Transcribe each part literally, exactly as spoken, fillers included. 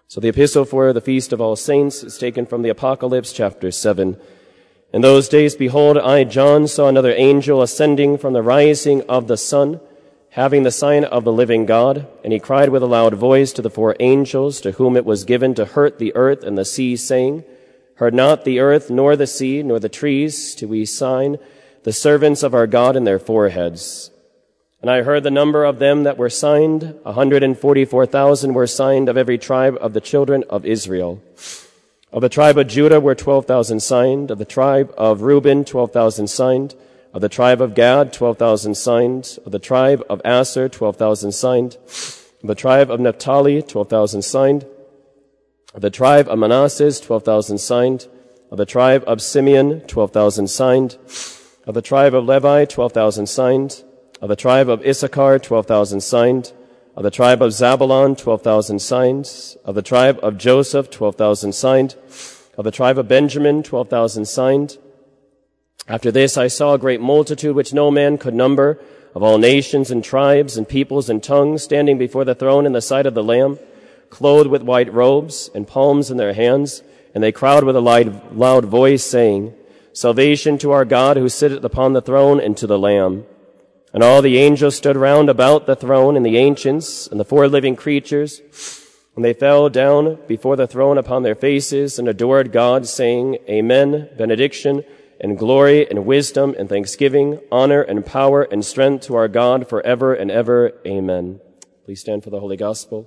So the epistle for the Feast of All Saints is taken from the Apocalypse chapter seven. In those days, behold, I, John, saw another angel ascending from the rising of the sun, having the sign of the living God, and he cried with a loud voice to the four angels to whom it was given to hurt the earth and the sea, saying, Hurt not the earth, nor the sea, nor the trees, till we sign the servants of our God in their foreheads. And I heard the number of them that were signed. A hundred and forty-four thousand were signed of every tribe of the children of Israel. Of the tribe of Judah were twelve thousand signed. Of the tribe of Reuben, twelve thousand signed. Of the tribe of Gad, twelve thousand signed. Of the tribe of Aser, twelve thousand signed. Of the tribe of Naphtali, twelve thousand signed. Of the tribe of Manasseh, twelve thousand signed. Of the tribe of Simeon, twelve thousand signed. Of the tribe of Levi, twelve thousand signed. Of the tribe of Issachar, twelve thousand signed. Of the tribe of Zabulon, twelve thousand signed. Of the tribe of Joseph, twelve thousand signed. Of the tribe of Benjamin, twelve thousand signed. After this I saw a great multitude which no man could number, of all nations and tribes and peoples and tongues, standing before the throne in the sight of the Lamb, clothed with white robes and palms in their hands, and they cried with a loud, loud voice, saying, Salvation to our God who sitteth upon the throne and to the Lamb. And all the angels stood round about the throne, and the ancients, and the four living creatures, and they fell down before the throne upon their faces, and adored God, saying, Amen, benediction, and glory, and wisdom, and thanksgiving, honor, and power, and strength to our God forever and ever. Amen. Please stand for the Holy Gospel.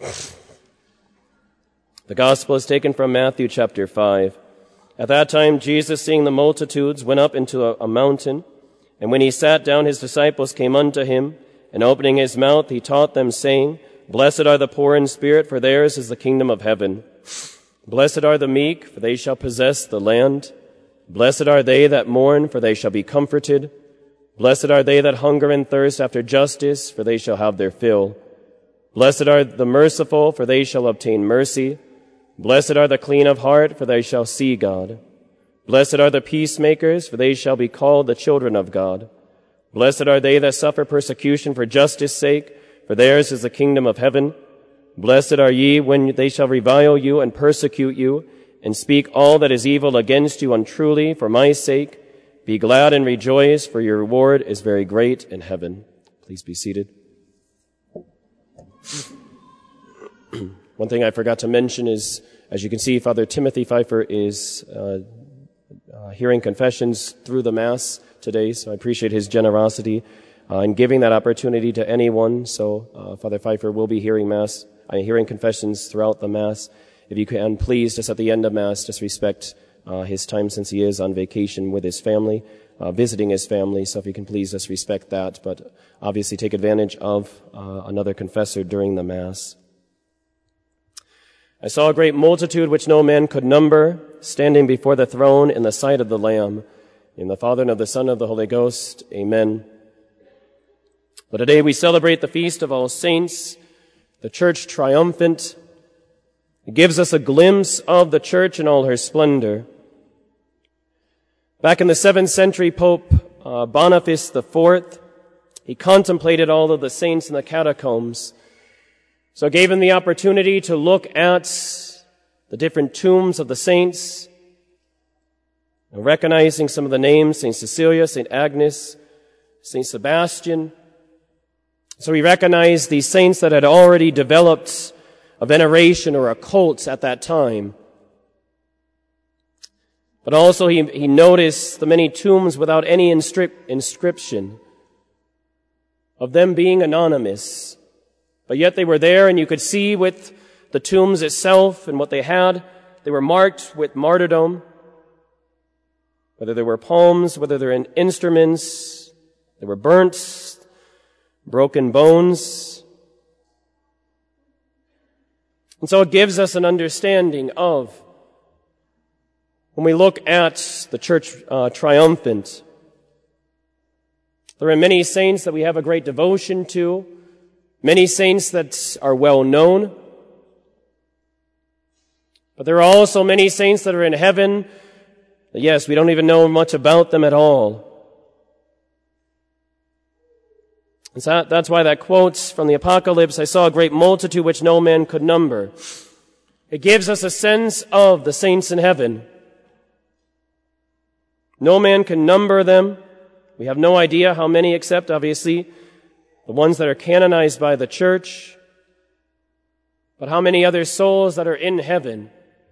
The Gospel is taken from Matthew chapter five. At that time, Jesus, seeing the multitudes, went up into a, a mountain, and when he sat down, his disciples came unto him, and opening his mouth, he taught them, saying, Blessed are the poor in spirit, for theirs is the kingdom of heaven. Blessed are the meek, for they shall possess the land. Blessed are they that mourn, for they shall be comforted. Blessed are they that hunger and thirst after justice, for they shall have their fill. Blessed are the merciful, for they shall obtain mercy. Blessed are the clean of heart, for they shall see God. Blessed are the peacemakers, for they shall be called the children of God. Blessed are they that suffer persecution for justice' sake, for theirs is the kingdom of heaven. Blessed are ye when they shall revile you and persecute you, and speak all that is evil against you untruly for my sake. Be glad and rejoice, for your reward is very great in heaven. Please be seated. One thing I forgot to mention is, as you can see, Father Timothy Pfeiffer is uh, uh, hearing confessions through the Mass today, so I appreciate his generosity uh, in giving that opportunity to anyone. So uh, Father Pfeiffer will be hearing Mass, uh, hearing confessions throughout the Mass. If you can, please, just at the end of Mass, just respect uh, his time since he is on vacation with his family, uh, visiting his family. So if you can please just respect that, but obviously take advantage of uh, another confessor during the Mass. I saw a great multitude which no man could number, standing before the throne in the sight of the Lamb. In the Father, and of the Son, and of the Holy Ghost. Amen. But today we celebrate the Feast of All Saints, the Church triumphant. It gives us a glimpse of the Church in all her splendor. Back in the seventh century, Pope uh, Boniface the Fourth, he contemplated all of the saints in the catacombs. So it gave him the opportunity to look at the different tombs of the saints, and recognizing some of the names, Saint Cecilia, Saint Agnes, Saint Sebastian. So he recognized these saints that had already developed a veneration or a cult at that time. But also he, he noticed the many tombs without any inscrip- inscription, of them being anonymous. But yet they were there, and you could see with the tombs itself and what they had, they were marked with martyrdom. Whether they were palms, whether they're in instruments, they were burnt, broken bones. And so it gives us an understanding of, when we look at the Church uh, triumphant, there are many saints that we have a great devotion to, many saints that are well known, but there are also many saints that are in heaven. Yes, we don't even know much about them at all. And so that's why that quote from the Apocalypse, I saw a great multitude which no man could number. It gives us a sense of the saints in heaven. No man can number them. We have no idea how many except, obviously, the ones that are canonized by the church. But how many other souls that are in heaven?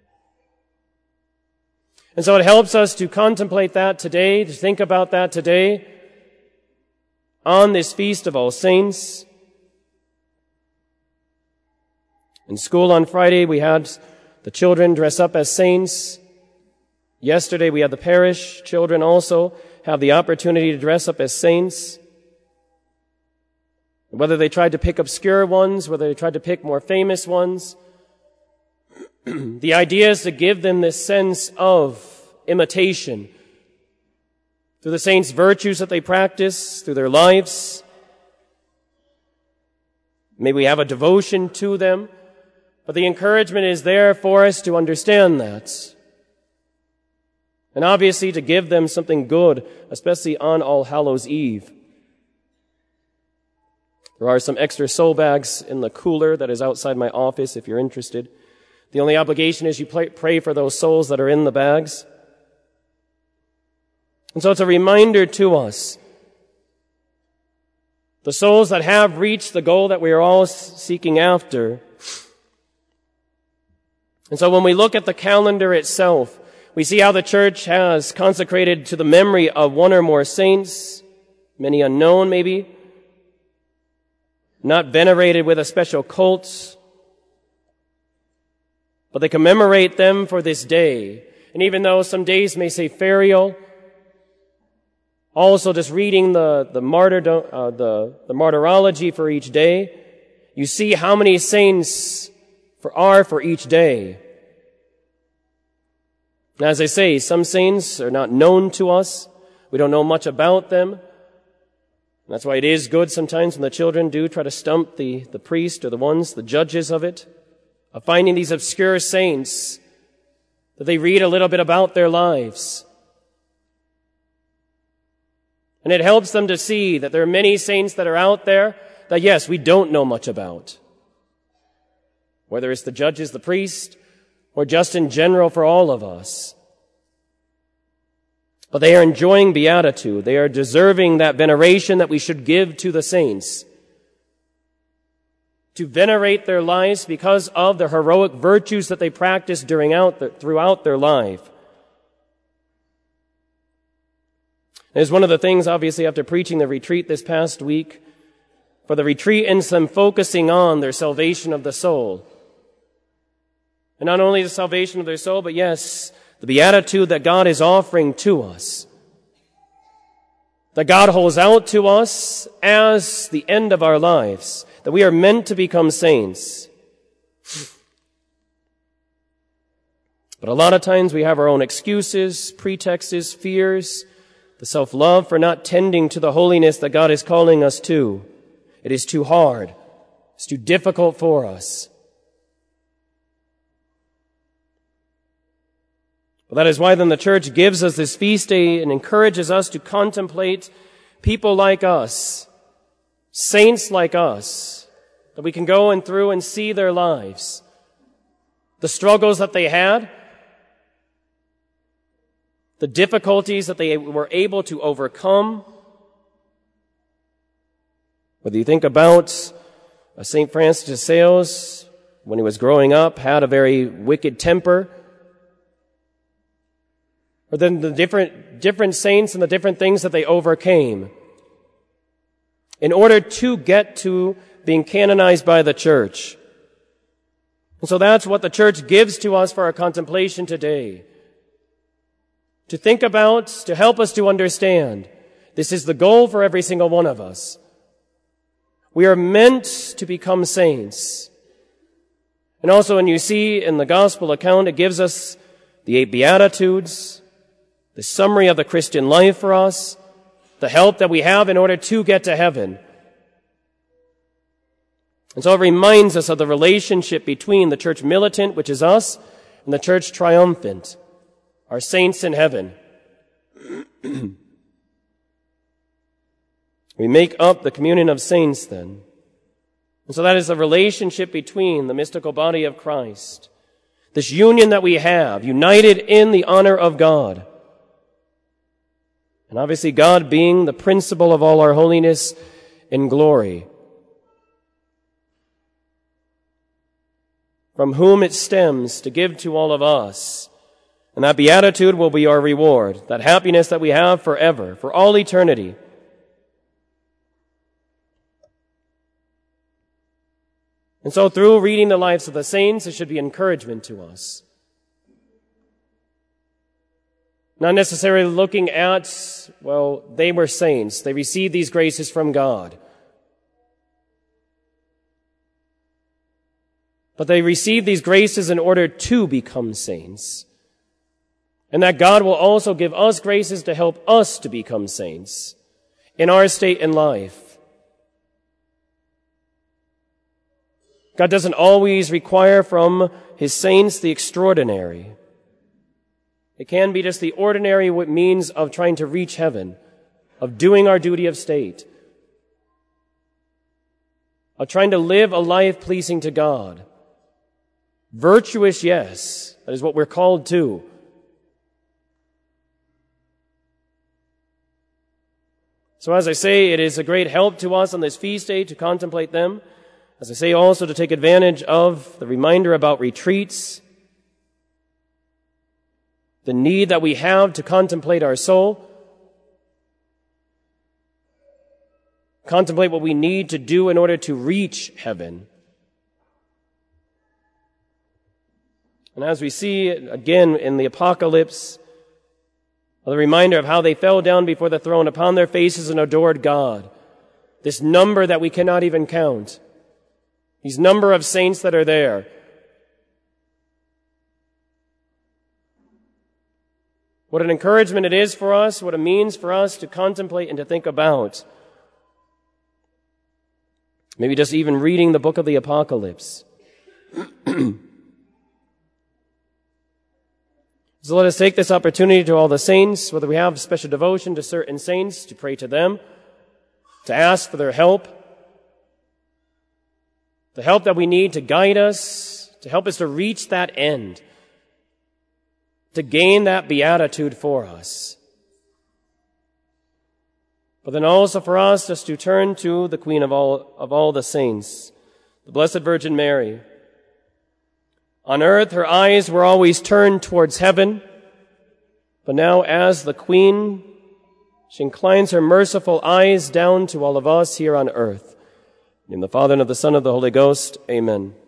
And so it helps us to contemplate that today, to think about that today, on this Feast of All Saints. In school on Friday, we had the children dress up as saints. Yesterday, we had the parish children also have the opportunity to dress up as saints. Whether they tried to pick obscure ones, whether they tried to pick more famous ones, the idea is to give them this sense of imitation through the saints' virtues that they practice, through their lives. May we have a devotion to them, but the encouragement is there for us to understand that. And obviously to give them something good, especially on All Hallows Eve. There are some extra soul bags in the cooler that is outside my office if you're interested. The only obligation is you pray for those souls that are in the bags. And so it's a reminder to us, the souls that have reached the goal that we are all seeking after. And so when we look at the calendar itself, we see how the church has consecrated to the memory of one or more saints, many unknown maybe, not venerated with a special cult, but they commemorate them for this day. And even though some days may say ferial, also just reading the the martyrdom, uh, the the martyrology for each day, you see how many saints for are for each day. Now, as I say, some saints are not known to us. We don't know much about them. And that's why it is good sometimes when the children do try to stump the, the priest or the ones, the judges of it, of finding these obscure saints, that they read a little bit about their lives. And it helps them to see that there are many saints that are out there that, yes, we don't know much about. Whether it's the judges, the priest, or just in general for all of us. But they are enjoying beatitude. They are deserving that veneration that we should give to the saints. To venerate their lives because of the heroic virtues that they practice during out the, throughout their life. It is one of the things, obviously, after preaching the retreat this past week, for the retreatants, them focusing on their salvation of the soul. And not only the salvation of their soul, but yes, the beatitude that God is offering to us. That God holds out to us as the end of our lives. That we are meant to become saints. But a lot of times we have our own excuses, pretexts, fears, the self-love for not tending to the holiness that God is calling us to. It is too hard. It's too difficult for us. Well, that is why then the church gives us this feast day and encourages us to contemplate people like us, saints like us, that we can go and through and see their lives, the struggles that they had, the difficulties that they were able to overcome. Whether you think about Saint Francis de Sales, when he was growing up, had a very wicked temper, or then the different, different saints and the different things that they overcame in order to get to being canonized by the church. And so that's what the church gives to us for our contemplation today. To think about, to help us to understand. This is the goal for every single one of us. We are meant to become saints. And also when you see in the gospel account, it gives us the eight Beatitudes, the summary of the Christian life for us, the help that we have in order to get to heaven. And so it reminds us of the relationship between the church militant, which is us, and the church triumphant, our saints in heaven. We make up the communion of saints then. And so that is the relationship between the mystical body of Christ this union that we have, united in the honor of God. And obviously God being the principle of all our holiness and glory, from whom it stems to give to all of us. And that beatitude will be our reward, that happiness that we have forever, for all eternity. And so through reading the lives of the saints, it should be encouragement to us. Not necessarily looking at, well, they were saints. They received these graces from God. But they received these graces in order to become saints. And that God will also give us graces to help us to become saints in our state in life. God doesn't always require from His saints the extraordinary. It can be just the ordinary means of trying to reach heaven, of doing our duty of state, of trying to live a life pleasing to God. Virtuous, yes, that is what we're called to. So as I say, it is a great help to us on this feast day to contemplate them. As I say, also to take advantage of the reminder about retreats, the need that we have to contemplate our soul, contemplate what we need to do in order to reach heaven. And as we see again in the Apocalypse, the reminder of how they fell down before the throne upon their faces and adored God. This number that we cannot even count. These number of saints that are there. What an encouragement it is for us, what it means for us to contemplate and to think about. Maybe just even reading the book of the Apocalypse. So let us take this opportunity to all the saints, whether we have special devotion to certain saints, to pray to them, to ask for their help, the help that we need to guide us, to help us to reach that end, to gain that beatitude for us. But then also for us just to turn to the Queen of all, of all the saints, the Blessed Virgin Mary. On earth, her eyes were always turned towards heaven, but now as the Queen, she inclines her merciful eyes down to all of us here on earth. In the Father, and of the Son, and of the Holy Ghost, amen.